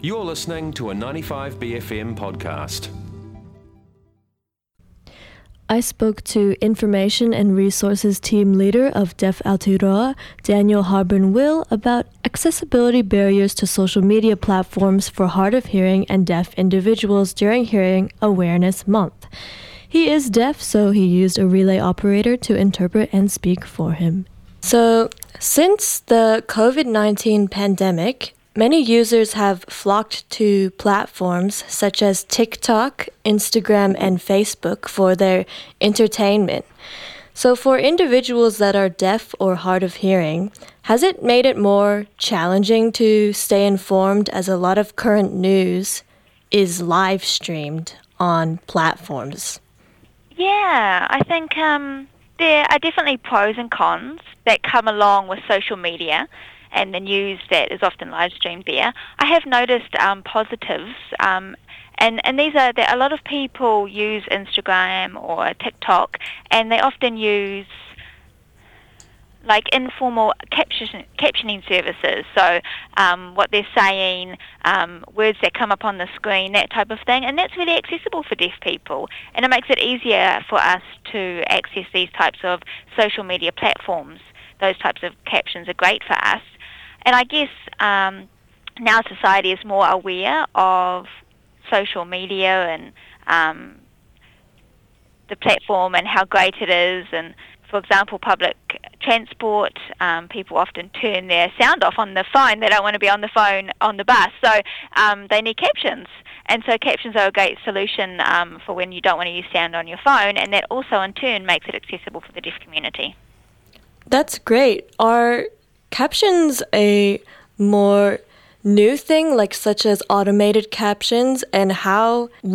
You're listening to a 95BFM podcast. I spoke to Information and Resources Team Leader of Deaf Aotearoa, Daniel Harburn-Will, about accessibility barriers to social media platforms for hard of hearing and deaf individuals during Hearing Awareness Month. He is deaf, so he used a relay operator to interpret and speak for him. So, since the COVID-19 pandemic, many users have flocked to platforms such as TikTok, Instagram, and Facebook for their entertainment. So for individuals that are deaf or hard of hearing, has it made it more challenging to stay informed as a lot of current news is live streamed on platforms? Yeah, I think there are definitely pros and cons that come along with social media and the news that is often live streamed there. I have noticed positives, and these are that a lot of people use Instagram or TikTok, and they often use like informal captioning services. So what they're saying, words that come up on the screen, that type of thing, and that's really accessible for deaf people, and it makes it easier for us to access these types of social media platforms. Those types of captions are great for us. And I guess now society is more aware of social media and the platform and how great it is. And for example, public transport, people often turn their sound off on the phone. They don't want to be on the phone on the bus, so they need captions. And so captions are a great solution for when you don't want to use sound on your phone, and that also in turn makes it accessible for the deaf community. That's great. Are captions a more new thing, like such as automated captions, and how